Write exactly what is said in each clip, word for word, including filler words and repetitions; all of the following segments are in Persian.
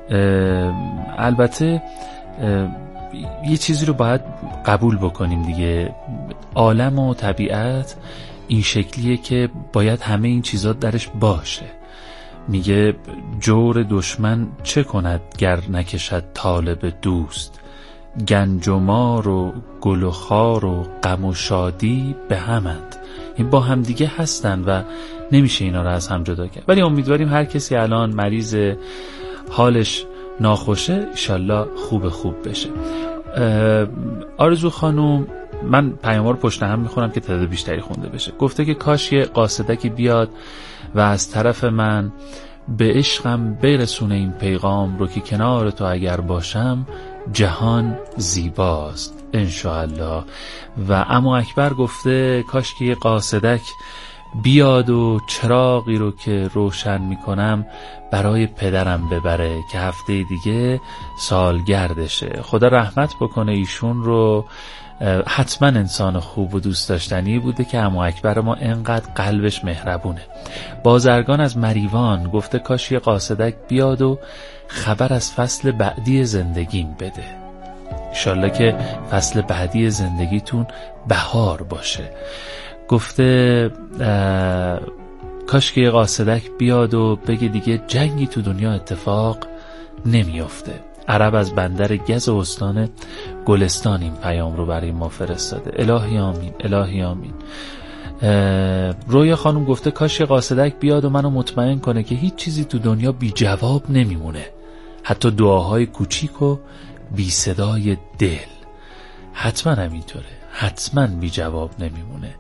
البته یه چیزی رو باید قبول بکنیم دیگه، عالم و طبیعت این شکلیه که باید همه این چیزا درش باشه. میگه جور دشمن چه کند گر نکشد طالب دوست، گنج و مار و گل و خار و غم و شادی به همند. این با هم دیگه هستن و نمیشه اینا رو از هم جدا کرد. ولی امیدواریم هر کسی الان مریض، حالش ناخوشه، انشالله خوب خوب بشه. آرزو خانم، من پیام‌ها رو پشت هم میخونم که تعداد بیشتری خونده بشه. گفته که کاش یه قاصدکی بیاد و از طرف من به عشقم برسونه این پیغام رو که کنار تو اگر باشم جهان زیباست انشاءالله. و اما اکبر گفته کاش که یه قاصدک بیاد و چراغی رو که روشن میکنم برای پدرم ببره که هفته دیگه سالگردشه. خدا رحمت بکنه ایشون رو. حتما انسان خوب و دوست داشتنی بوده که عمو اکبر ما انقدر قلبش مهربونه. بازرگان از مریوان گفته کاش یه قاصدک بیاد و خبر از فصل بعدی زندگیم بده. انشالله که فصل بعدی زندگیتون بهار باشه. گفته کاش که یه قاصدک بیاد و بگه دیگه جنگی تو دنیا اتفاق نمیافته. عرب از بندر گز استان گلستان این پیام رو برای ما فرستاده. الهی آمین، الهی آمین. رویا خانم گفته کاش یه قاصدک بیاد و منو مطمئن کنه که هیچ چیزی تو دنیا بی جواب نمیمونه، حتی دعاهای کوچیک و بی صدای دل. حتما همینطوره، حتما بی جواب نمیمونه.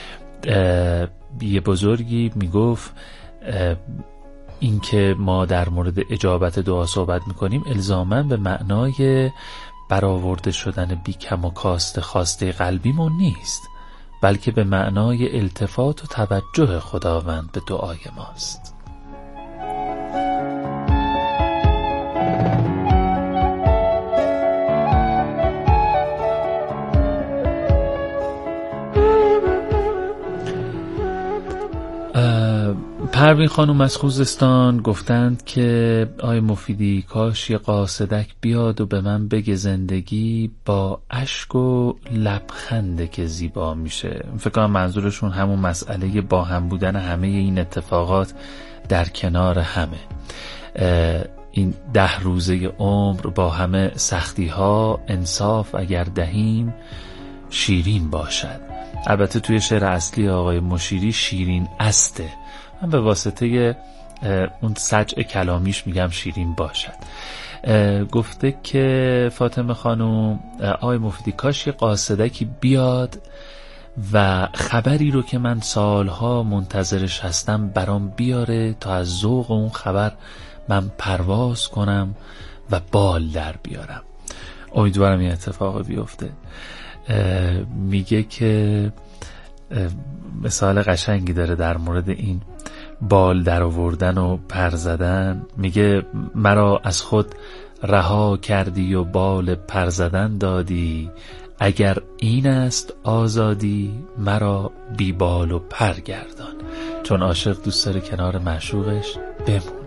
یه بزرگی میگفت این که ما در مورد اجابت دعا صحبت میکنیم الزاماً به معنای برآورده شدن بی کم و کاست خواسته قلبیمون نیست، بلکه به معنای التفات و توجه خداوند به دعای ماست. پروین خانم از خوزستان گفتند که آی مفیدی کاش یه قاصدک بیاد و به من بگه زندگی با اشک و لبخنده که زیبا میشه. فکر کنم منظورشون همون مسئله با هم بودن همه این اتفاقات در کنار همه. این ده روزه عمر با همه سختی ها انصاف اگر دهیم شیرین باشد. البته توی شعر اصلی آقای مشیری شیرین استه، من به واسطه اون سجع کلامیش میگم شیرین باشد. گفته که فاطمه خانم آقای مفیدی کاش یه قاصدکی بیاد و خبری رو که من سالها منتظرش هستم برام بیاره تا از ذوق اون خبر من پرواز کنم و بال در بیارم. امیدوارم این اتفاق بیفته. میگه که مثال قشنگی داره در مورد این بال در آوردن و پر زدن. میگه مرا از خود رها کردی و بال پر زدن دادی، اگر این است آزادی مرا بی بال و پر گردان. چون عاشق دوست داره کنار معشوقش بمونه.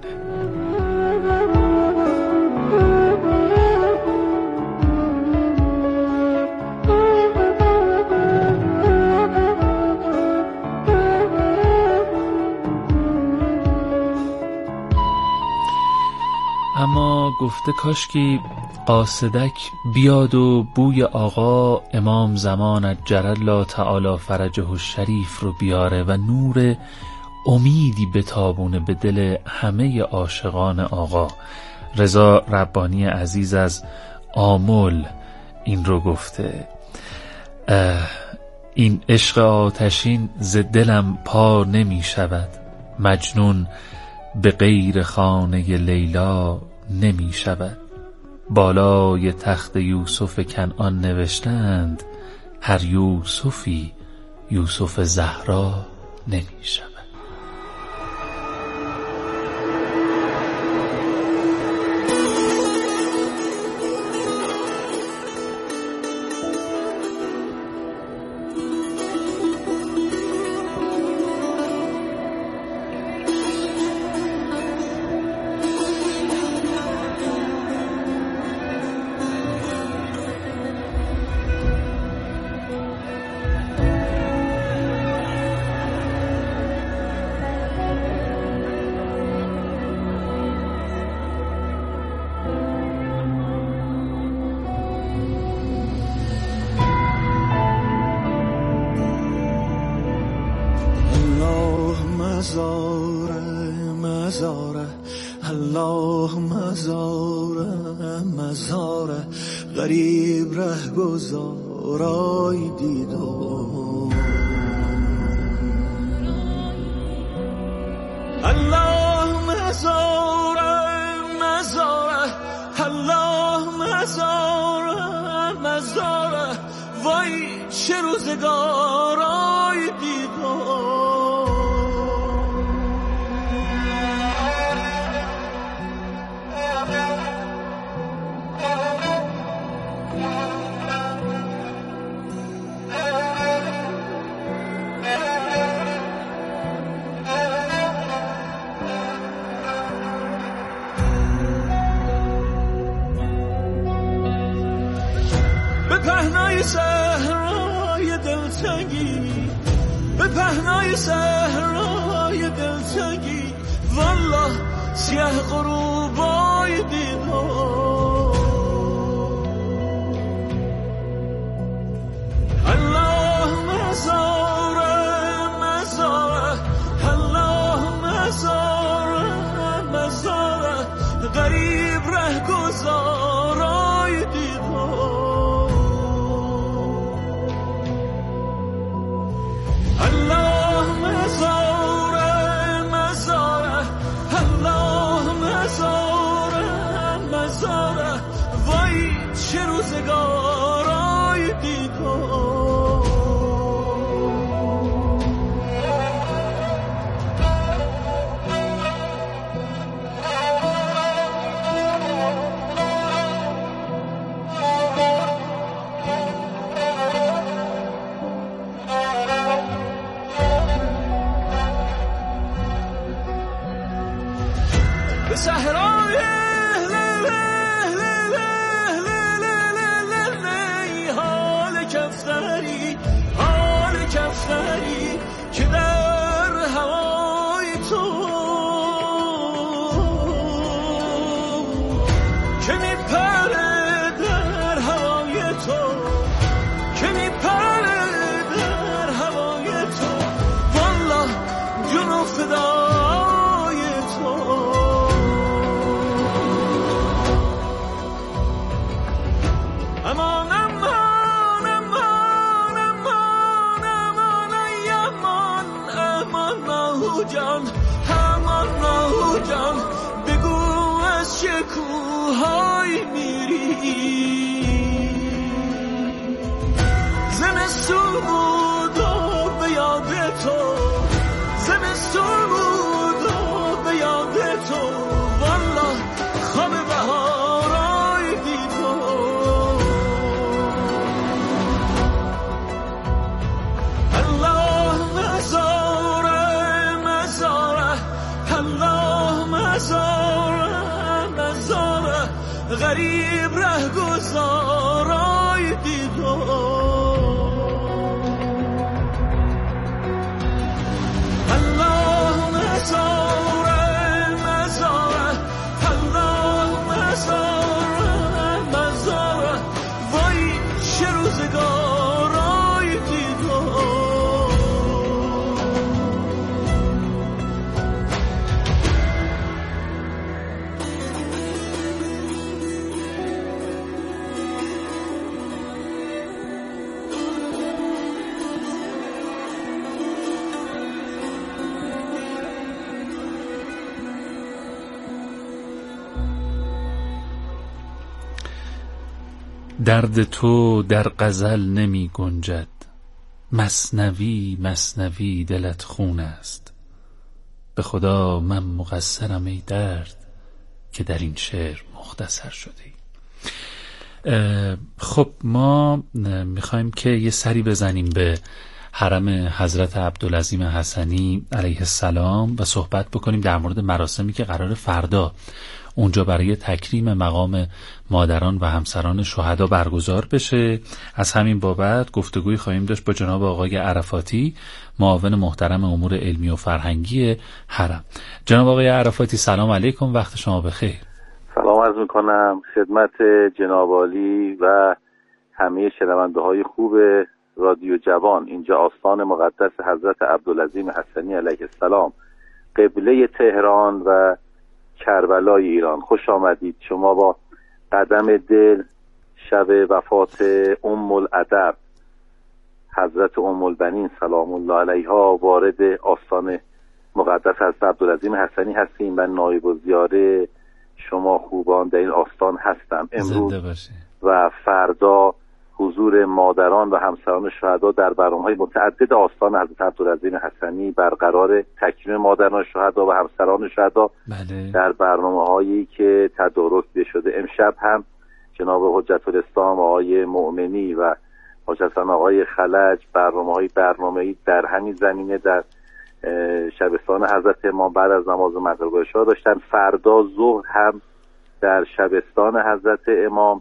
اما گفته کاش که قاصدک بیاد و بوی آقا امام زمان عجل الله تعالی فرجه الشریف رو بیاره و نور امیدی بتابونه به دل همه عاشقان آقا. رضا ربانی عزیز از آمل این رو گفته. این عشق آتشین ز دلم پا نمی شود، مجنون به غیر خانه لیلا نمی شود. بالای تخت یوسف کنعان نوشتند هر یوسفی یوسف زهرا نمی شود. مزاره الله مزاره مزاره غریب ره گذارای دیدم الله مزاره مزاره الله مزاره مزاره وای چه روزگارای دیدم پهنای صحرای دلتنگی به پهنای صحرای دلتنگی والله سیاه غروبای دیدم الله مزاره مزاره الله مزاره مزاره غریب ره گذارای دیدم الله مزاره مزاره الله مزاره مزاره وای چه روزگارای دیدم صحرای حال کفتری حال کفتری که در هوای تو که میپره در هوای تو که میپره در هوای تو والله جون و فدای تو امان امان امان امان امان امان امان ماهو جان امان ماهو جان بگو از چه کوهای میری زمستون بود و به یاد تو زمستون بود و به یاد تو والله خواب بهارای دیدم مزاره مزاره غریب ره گذارای دیدم الله مزاره مزاره الله مزاره مزاره وای چه روزگارای دیدم درد تو در غزل نمی گنجد مثنوی مثنوی دلت خون است به خدا من مقصرم ای درد که در این شعر مختصر شدی. خب ما میخوایم که یه سری بزنیم به حرم حضرت عبدالعظیم حسنی علیه السلام و صحبت بکنیم در مورد مراسمی که قرار فردا اونجا برای تکریم مقام مادران و همسران شهدا برگزار بشه. از همین بابت گفتگوی خواهیم داشت با جناب آقای عرفاتی، معاون محترم امور علمی و فرهنگی حرم. جناب آقای عرفاتی سلام علیکم، وقت شما بخیر. سلام عرض میکنم خدمت جناب عالی و همه شنونده های خوب رادیو جوان. اینجا آستان مقدس حضرت عبدالعظیم حسنی علیه السلام قبله تهران و کربلای ایران. خوش آمدید. شما با قدم دل شب وفات ام الادب حضرت ام البنین سلام الله علیها وارد آستان مقدس حضرت عبدالعظیم حسنی هستیم. من نایب الزیاره شما خوبان در این آستان هستم. امروز و فردا حضور مادران و همسران شهدا در برنامه‌های متعدد آستان حضرت عبدالعظیم حسنی برقرار. تکریم مادران شهدا و همسران شهدا بله. در برنامه‌هایی که تدارک شده. امشب هم جناب حجت الاسلام آقای مؤمنی و حجت آقای خلج برنامه‌های برنامه‌ای در همین زمینه در شبستان حضرت امام بعد از نماز مغرب و عشا داشتن. فردا ظهر هم در شبستان حضرت امام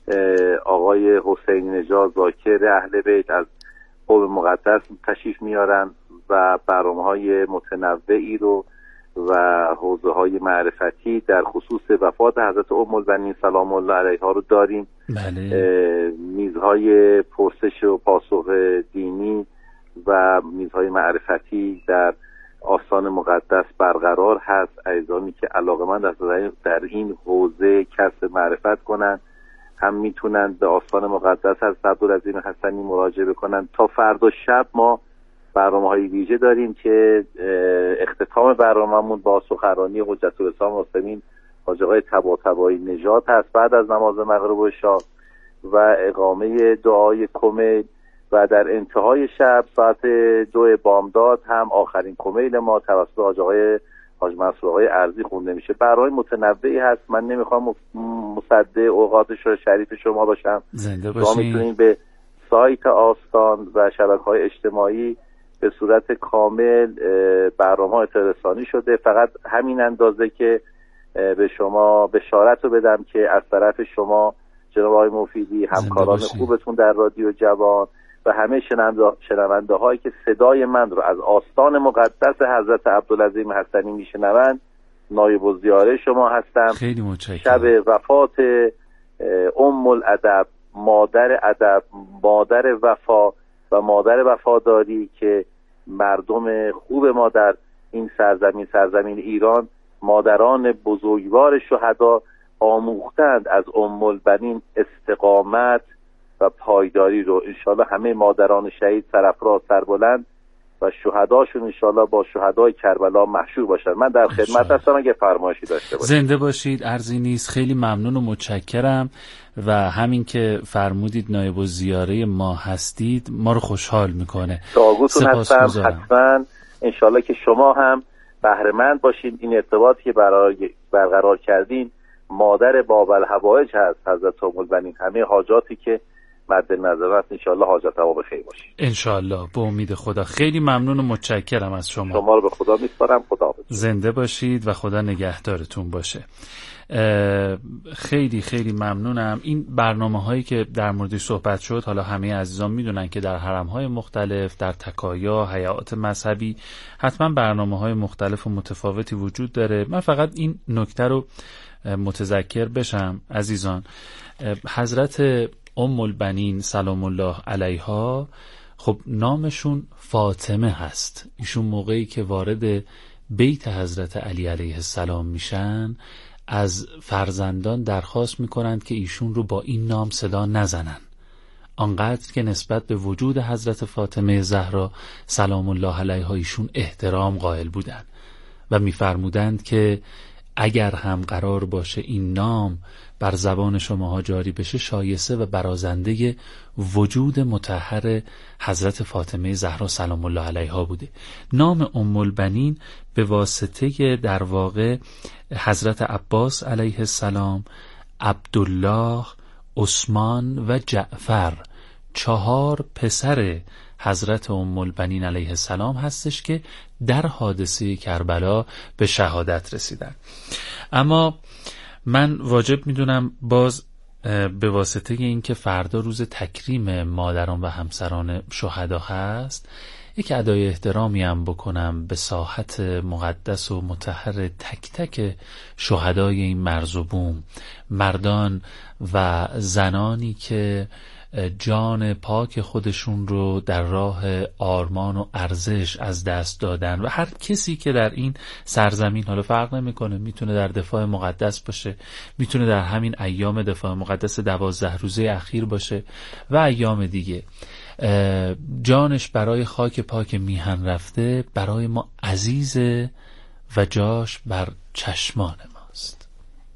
آقای حسین نژاد ذاکر اهل بیت از قوم مقدس تشریف میارن و برنامه‌های متنوعی رو و حوزه‌های معرفتی در خصوص وفات حضرت ام البنین سلام الله علیها رو داریم. بله. میزهای پرسش و پاسخ دینی و میزهای معرفتی در آستان مقدس برقرار هست. عزیزانی که علاقه‌مند هستند در این حوزه کسب معرفت کنند هم میتونن به آستان مقدس از عبدالعظیم حسنی مراجعه بکنن. تا فردا شب ما برنامه‌های ویژه داریم که اختتام برنامه‌مون با سخنرانی حجت الاسلام مسلمین حاج آقای طباطبایی نژاد هست بعد از نماز مغرب و عشا و اقامه دعای کمیل و در انتهای شب ساعت دو بامداد هم آخرین کمیل ما توسط حاج آقای حاج منصور آقای ارضی خونده میشه. برای متنوعی هست. من نمیخوام مصدق اوقاتش رو شریف شما باشم. زنده باشین. شما میتونین به سایت آستان و شبکه‌های اجتماعی به صورت کامل برنامه اطلاع رسانی شده. فقط همین اندازه که به شما بشارت رو بدم که از طرف شما جناب آقای مفیدی همکاران خوبتون در رادیو جوان و همه شنونده هایی که صدای من رو از آستان مقدس حضرت عبدالعظیم حسنی میشنوند نایب الزیاره شما هستم. خیلی متشکرم. شب وفات ام الادب مادر ادب مادر وفا و مادر وفاداری که مردم خوب ما در این سرزمین سرزمین ایران مادران بزرگوار شهدا آموختند از ام البنین استقامت و پایداری رو. انشالله همه مادران شهید سرافراز سربلند و شهداشون انشالله با شهدای کربلا محشور باشن. من در خدمت هستم اگه فرمایشی داشته باشید. زنده باشید. ارزی نیست. خیلی ممنون و متشکرم و همین که فرمودید نایب الزیاره ما هستید ما رو خوشحال میکنه. دعاگوتون هستم. حتما انشالله که شما هم بهره مند باشید. این ارتباطی که برقرار کردین مادر باب الحوائج هست حضرت ام البنین. همه حاجاتی که مد نظر است انشالله حاجت ها بخیر باشید. انشالله به امید خدا. خیلی ممنون و متشکرم از شما. شما رو به خدا میسپارم. خدا حافظ. زنده باشید و خدا نگهدارتون باشه. خیلی خیلی ممنونم. این برنامه هایی که در موردش صحبت شد حالا همه عزیزان میدونن که در حرم های مختلف در تکایا هیئات مذهبی حتما برنامه های مختلف و متفاوتی وجود داره. من فقط این نکته رو متذکر بشم عزیزان. حضرت ام البنین سلام الله علیها خب نامشون فاطمه هست. ایشون موقعی که وارد بیت حضرت علی علیه السلام میشن از فرزندان درخواست میکنند که ایشون رو با این نام صدا نزنن. آنقدر که نسبت به وجود حضرت فاطمه زهرا سلام الله علیها ایشون احترام قائل بودند و میفرمودند که اگر هم قرار باشه این نام بر زبان شماها جاری بشه شایسته و برازنده وجود مطهر حضرت فاطمه زهرا سلام الله علیها بوده. نام ام البنین به واسطه در واقع حضرت عباس علیه السلام، عبدالله، عثمان و جعفر چهار پسر حضرت ام البنین علیه السلام هستش که در حادثه کربلا به شهادت رسیدن. اما من واجب میدونم باز به واسطه اینکه فردا روز تکریم مادران و همسران شهدا هست یک ادای احترامی هم بکنم به ساحت مقدس و مطهر تک تک شهدای این مرز و بوم، مردان و زنانی که جان پاک خودشون رو در راه آرمان و ارزش از دست دادن و هر کسی که در این سرزمین، حالا فرق نمیکنه، میتونه در دفاع مقدس باشه، میتونه در همین ایام دفاع مقدس دوازده روزه اخیر باشه و ایام دیگه، جانش برای خاک پاک میهن رفته برای ما عزیزه و جاش بر چشمان ماست.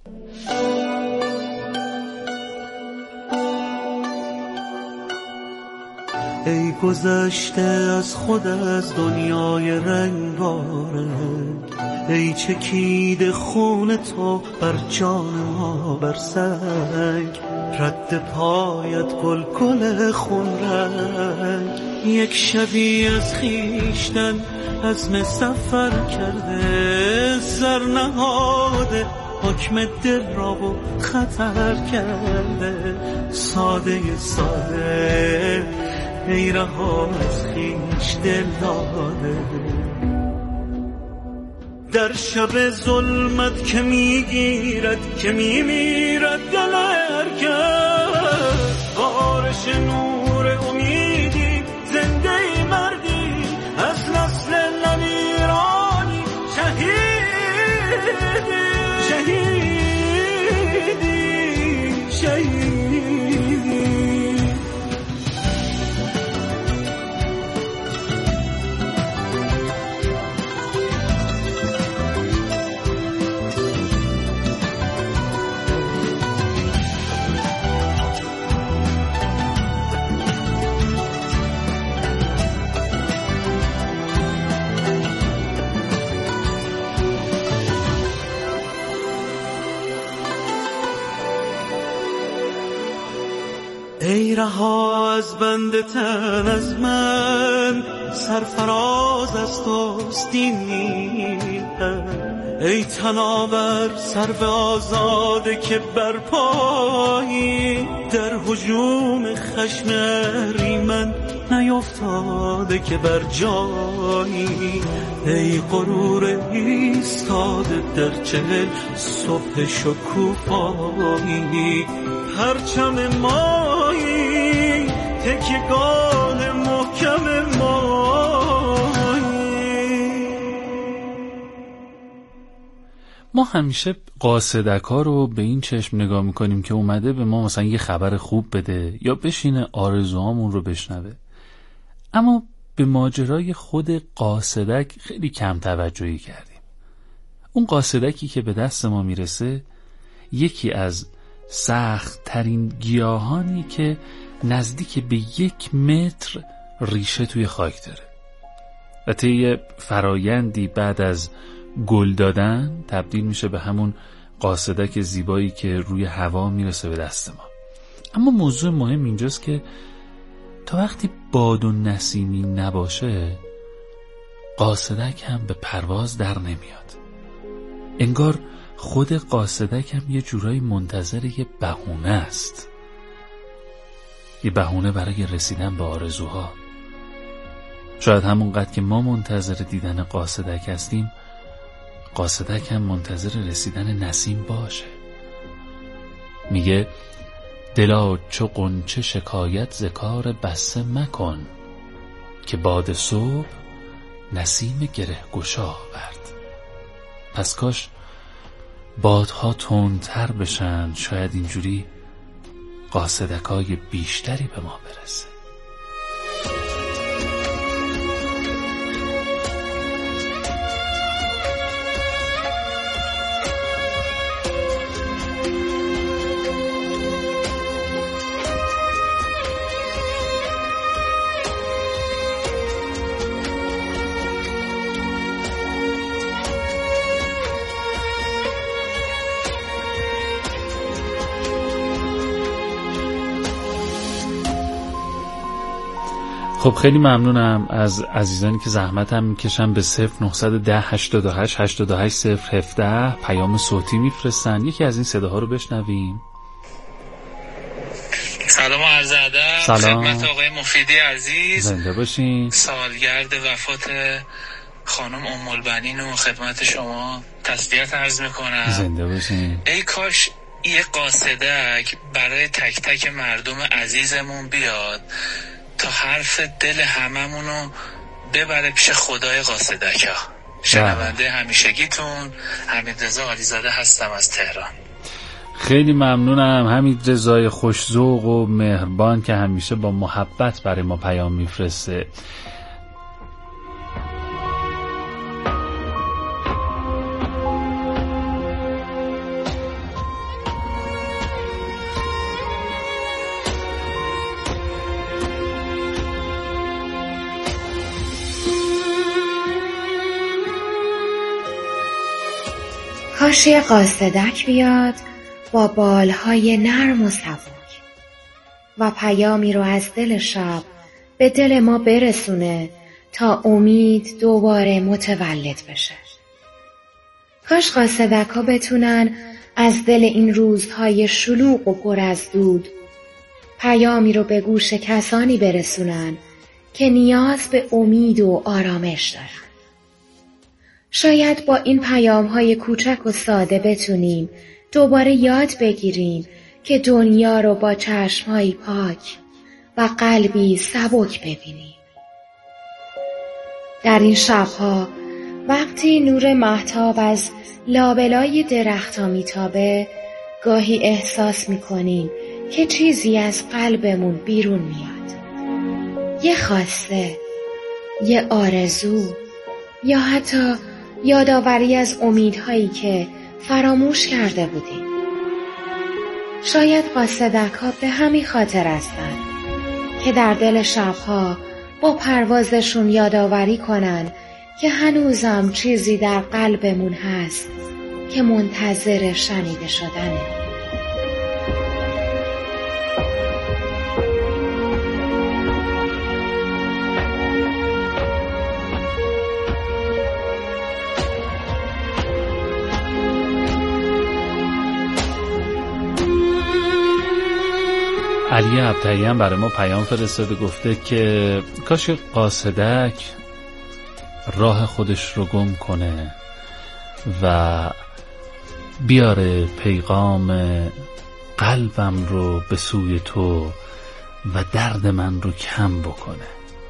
ای گذشته از خود از دنیای رنگارنگ، ای چکیده خون تو بر جان ما بر سنگ، رد پایت گل گل خون رنگ، یک شبی از خیشتن عزم سفر کرده، سر نهاده حکم دل را و خطر کرده، ساده ساده ای رها از خیش دل داده، در شب ظلمت که میگیرد که میمیرد دل هرکس، بارش نور امیدی زنده ای مردی از نسل نمیرانی، شهیدی شهیدی شهیدی. ای رها از بند تن از من، سرفراز از توست این میهن، ای تناور سرو آزاده که برپایی، در هجوم خشم اهریمن نیفتاده که بر جایی، ای غرور ایستاده در چهل صبح شکوفایی، پرچم مایی تکیگان محکم مایی. ما همیشه قاصدکا رو به این چشم نگاه میکنیم که اومده به ما مثلا یه خبر خوب بده یا بشینه آرزوهامون رو بشنوه، اما به ماجرای خود قاصدک خیلی کم توجهی کردیم. اون قاصدکی که به دست ما میرسه یکی از سخت ترین گیاهانی که نزدیک به یک متر ریشه توی خاک داره و طی فرایندی بعد از گل دادن تبدیل میشه به همون قاصدک زیبایی که روی هوا میرسه به دست ما. اما موضوع مهم اینجاست که تا وقتی باد و نسیمی نباشه قاصدک هم به پرواز در نمیاد. انگار خود قاصدک هم یه جورایی منتظر یه بهونه است، یه بهونه برای رسیدن به آرزوها. شاید همونقدر که ما منتظر دیدن قاصدک هستیم، قاصدک هم منتظر رسیدن نسیم باشه. میگه دلا چو غنچه شکایت ز کار بسته مکن، که باد صبح نسیم گره گشا آورد. پس کاش بادها تندتر بشن، شاید اینجوری قاصدکای بیشتری به ما برسه. خب خیلی ممنونم از عزیزانی که زحمتم میکشن به صفر نهصد و ده هشتاد و هشت هشتاد و هشت صفر هفده پیام صوتی میفرستن. یکی از این صداها رو بشنویم. سلام و عرض ادب خدمت آقای مفیدی عزیز، زنده باشین. سالگرد وفات خانم ام البنین و خدمت شما تسلیت عرض میکنم. زنده باشین. ای کاش یه قاصدک برای تک تک مردم عزیزمون بیاد تا حرف دل هممونو ببره پیش خدای قاصدک ها. شنونده همیشگیتون حمیدرضا علیزاده هستم از تهران. خیلی ممنونم حمیدرضای خوش‌ذوق و مهربان که همیشه با محبت برای ما پیام میفرسته. کاش یه قاصدک بیاد با بالهای نرم و سبک و پیامی رو از دل شب به دل ما برسونه تا امید دوباره متولد بشه. کاش قاصدک ها بتونن از دل این روزهای شلوغ و پر از دود پیامی رو به گوش کسانی برسونن که نیاز به امید و آرامش دارن. شاید با این پیام‌های کوچک و ساده بتونیم دوباره یاد بگیریم که دنیا رو با چشم‌های پاک و قلبی سبک ببینیم. در این شب‌ها وقتی نور مهتاب از لابلای درخت‌ها میتابه، گاهی احساس می‌کنیم که چیزی از قلبمون بیرون میاد. یه خواسته، یه آرزو، یا حتی یادآوری از امیدهایی که فراموش کرده بودیم. شاید قاصدک ها به همین خاطر هستن که در دل شبها با پروازشون یادآوری کنن که هنوزم چیزی در قلبمون هست که منتظر شنیده شدنه. علی ابطحی هم برای ما پیام فرستاده، گفته که کاش قاصدک راه خودش رو گم کنه و بیاره پیغام قلبم رو به سوی تو و درد من رو کم بکنه.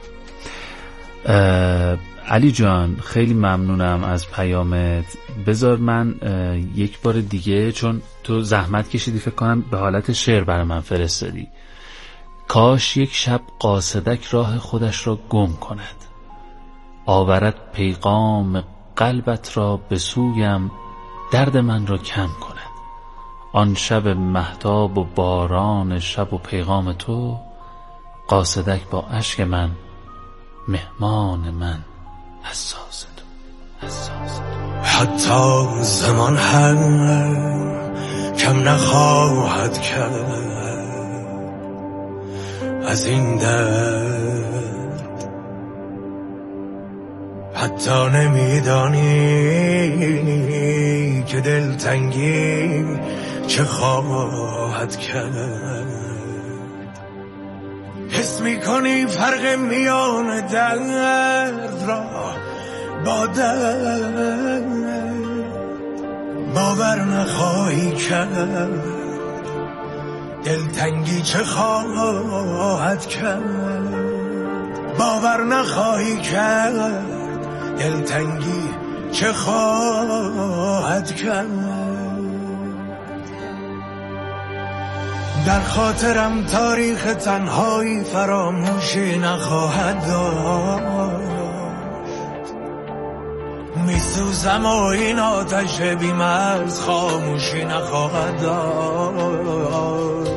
علی جان خیلی ممنونم از پیامت. بذار من یک بار دیگه، چون تو زحمت کشیدی فکر کنم به حالت شعر برای من فرستادی. کاش یک شب قاصدک راه خودش را گم کند، آورد پیغام قلبت را به سویم، درد من را کم کند. آن شب مهتاب و باران شب و پیغام تو، قاصدک با اشک من، مهمان من، حساس تو، حساس تو. حتی زمان هم کم نخواهد کرد از این درد. حتی نمیدانی که دلتنگی چه خواهد کرد. حس میکنی فرق میان درد را با درد، باور نخواهی کرد دلتنگی چه خواهد کرد. باور نخواهی کرد دلتنگی چه خواهد کرد. در خاطرم تاریخ تنهایی فراموشی نخواهد داشت. میسوزم و این آتش بی‌مرز خاموشی نخواهد داشت.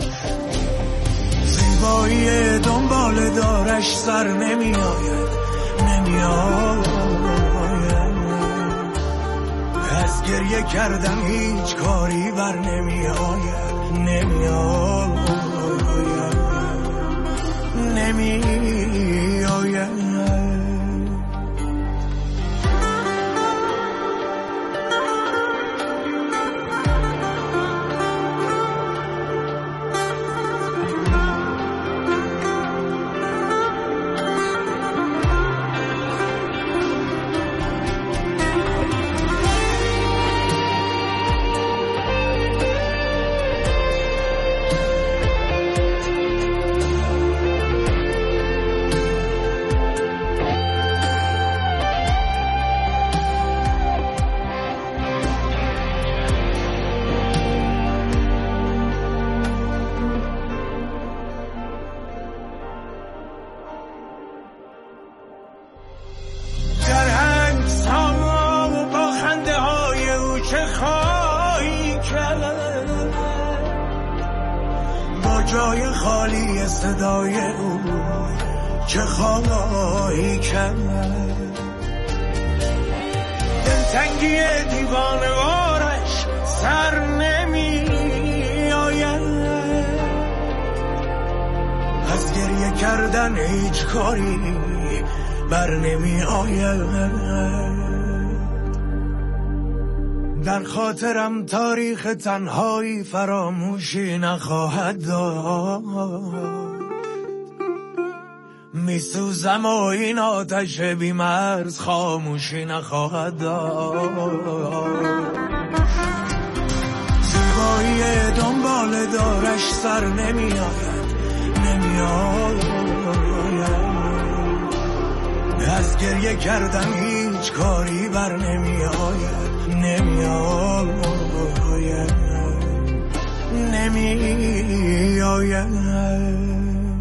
زیبایی دنبال دارش سر نمی آید، نمی آید. از گریه کردن هیچ کاری بر نمی آید، نمی آید، نمی آید. جای خالی صدای او چه خواهی کرد؟ دلتنگی دیوانوارش سر نمی آید، از گریه کردن هیچ کاری بر نمی آید. در خاطرم تاریخ تنهایی فراموشی نخواهد داد، میسوزم و این آتش بیمرز خاموشی نخواهد داد. زیبایی دنبال دارش سر نمی آید، نمی آید، از گریه کردن هیچ کاری بر نمی آید، نمی آید، نمی آید.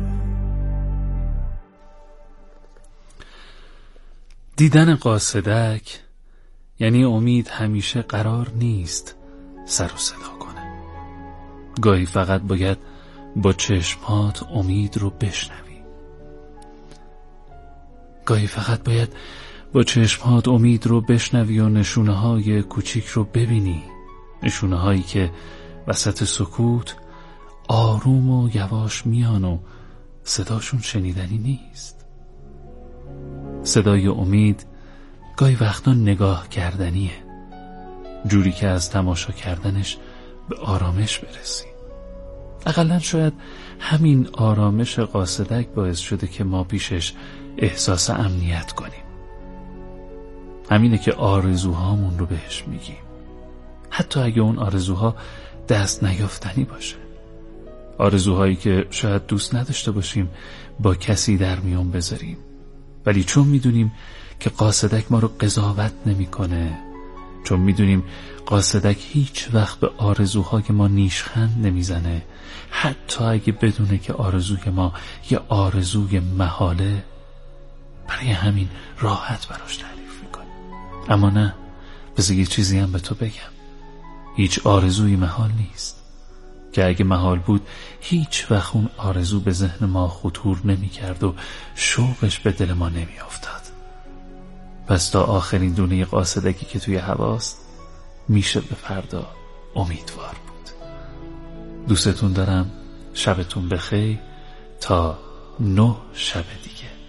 دیدن قاصدک یعنی امید همیشه قرار نیست سر و صدا کنه. گاهی فقط باید با چشمات امید رو بشنوی. گاهی فقط باید با چشمات امید رو بشنوی و نشونه های کوچیک رو ببینی، نشونه هایی که وسط سکوت آروم و یواش میان و صداشون شنیدنی نیست. صدای امید گاهی وقتا نگاه کردنیه، جوری که از تماشا کردنش به آرامش برسی. اقلن شاید همین آرامش قاصدک باعث شده که ما پیشش احساس امنیت کنیم. همینه که آرزوهامون رو بهش میگیم، حتی اگه اون آرزوها دست نیافتنی باشه، آرزوهایی که شاید دوست نداشته باشیم با کسی در میون بذاریم، ولی چون میدونیم که قاصدک ما رو قضاوت نمیکنه، چون میدونیم قاصدک هیچ وقت به آرزوهای ما نیشخند نمیزنه، حتی اگه بدونه که آرزوی ما یه آرزوی محاله، برای همین راحت براش تعریف میکنه. اما نه، بذار یه چیزی هم به تو بگم، هیچ آرزوی محال نیست، که اگه محال بود هیچ وقت اون آرزو به ذهن ما خطور نمی کرد و شوقش به دل ما نمی افتاد. پس تا آخرین دونه قاصدکی که توی هواست میشه به فردا امیدوار بود. دوستتون دارم، شبتون بخیر تا نه شب دیگه.